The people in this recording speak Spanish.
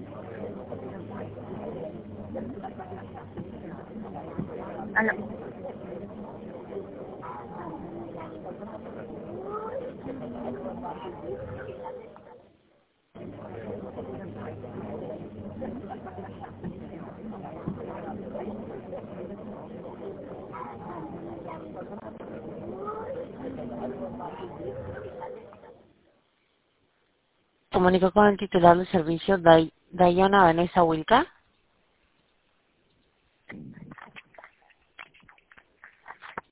Aló. Comunico con el titular del servicio, Dayana Vanessa Wilca.